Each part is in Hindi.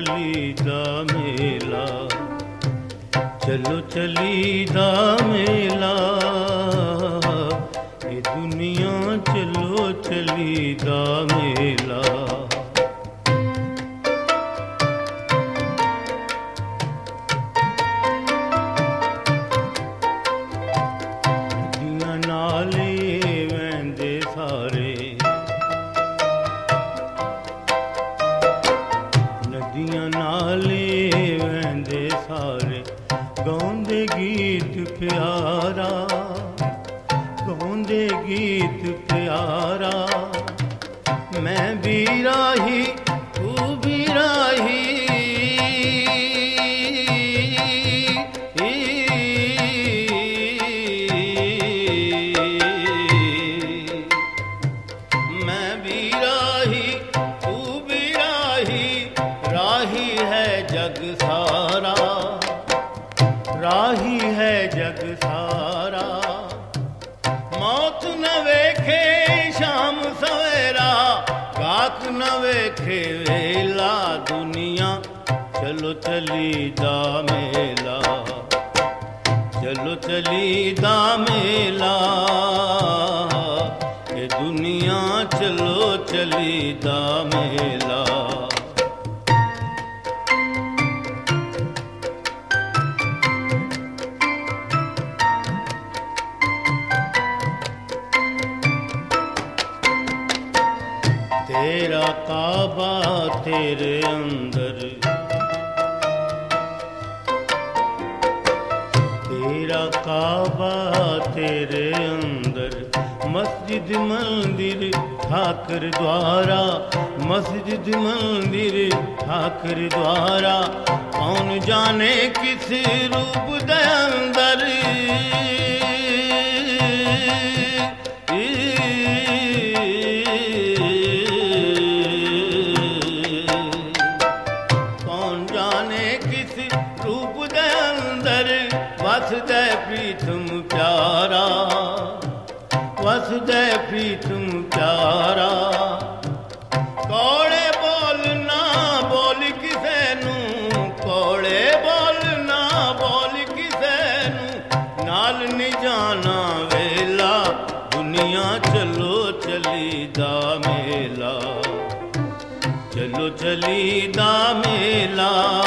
चली दा मेला, चलो चली दा मेला, ये दुनिया चलो चली दा मेला। नदियां नाले वहंदे सारे, नदियां नाले वहंदे सारे, गाउंदे गीत प्यारा, गाउंदे गीत प्यारा। मैं भी राही तू भी राही, मैं भी राही तू भी राही, राही है जग सारा, राही है जग सारा। मौत न वेखे शाम सवेरा, गाक न वेखे वेला, दुनिया चलो चली दा मेला, चलो चली दा मेला, ये दुनिया चलो चली दा मेला। तेरा काबा तेरे अंदर, तेरा काबा तेरे अंदर, मस्जिद मंदिर ठाकर द्वारा, मस्जिद मंदिर ठाकर द्वारा। कौन जाने किस रूप दे अंदर, वसुदे प्रीतम प्यारा, वसुदे प्रीतम प्यारा। कौड़े बोल ना बोल किसे नू, कौड़े बोल ना बोल किसे नू, नाल नहीं जाना वेला, दुनिया चलो चली दा मेला, चलो चली दा मेला।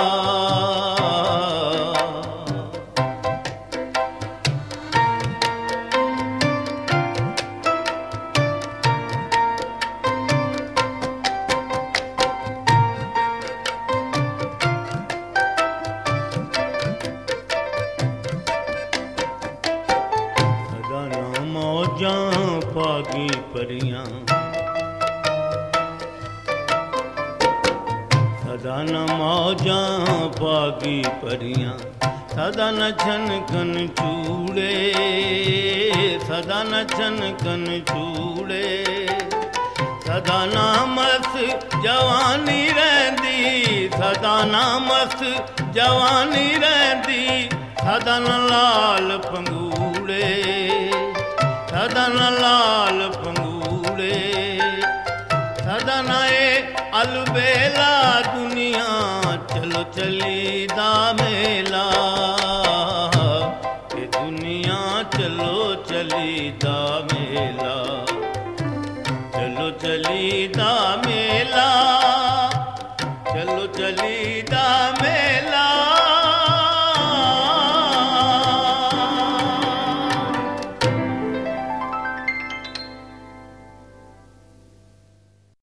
मौजां पागी परियां, सदा न मौजां पागी परियां, सदा न छनकन चूड़े, सदा न छनकन चूड़े। सदा न मस्त जवानी रहंदी, सदा न मस्त जवानी रहंदी, सदा न लाल पंगूड़े, सदा न लाल पंगूड़े। सदा न अलबेला, दुनिया चलो चली दा मेला, ये दुनिया चलो चली दा मेला, चलो चली दा मेला।